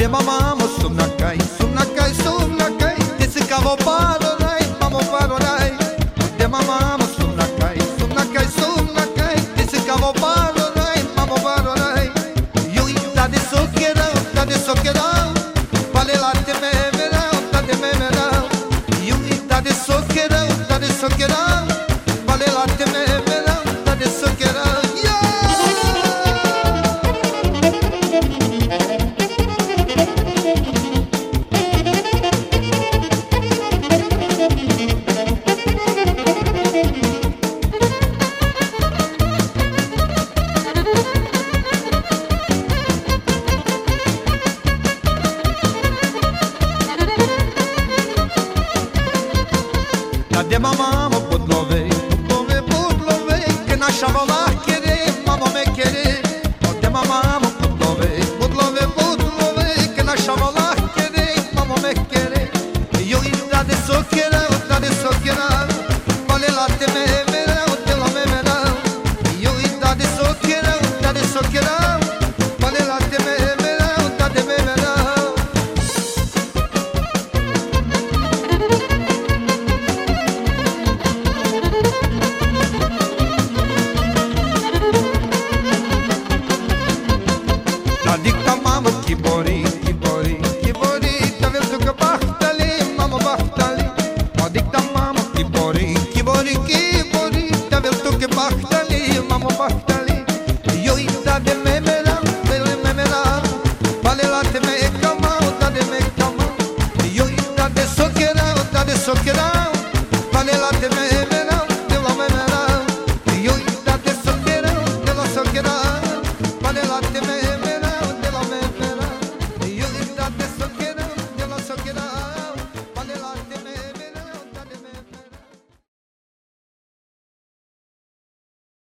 de mamamo sumnakai, sumnakai, sumnakai, desse cavo parorai, mamo parorai. De mamamo sumnakai, sumnakai, sumnakai, desse cavo parorai, mamo parorai. Eu ita de soquerão, ta de soquerão, vale lá de memerão, ta de memerão. Eu ita de soquerão, ta de soquerão, vale lá de memerão, ta de soquerão. De mamamo putlovei, putlovei, putlovei, că n-așa vă la chere, mama me chere. De mamamo putlovei, putlovei, putlovei, că n-așa vă la chere, mama me chere. Eu ita de sochera, ita de sochera, vale la te me mereu, te la me mereu. Eu ita de sochera, ita de sochera, vale la te me mereu, ita de me mereu. La dicta mamă chibor